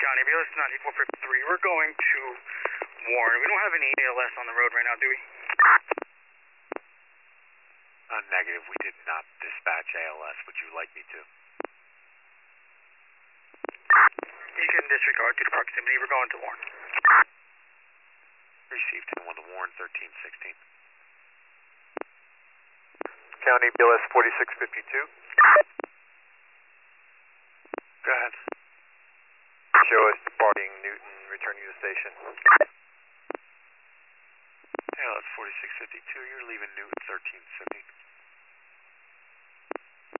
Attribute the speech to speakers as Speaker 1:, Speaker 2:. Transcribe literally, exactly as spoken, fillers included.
Speaker 1: County, B L S ninety-four fifty-three. We're going to Warren. We don't have any A L S on the road right now, do we?
Speaker 2: Uh, negative. We did not dispatch A L S. Would you like me to?
Speaker 1: You can disregard due to proximity. We're going to Warren.
Speaker 2: Received ten one to Warren, thirteen sixteen.
Speaker 3: County, B L S forty-six fifty-two.
Speaker 2: Go ahead.
Speaker 3: Show us departing Newton, returning to the station.
Speaker 2: A L S forty-six fifty-two, you're leaving Newton, thirteen seventeen.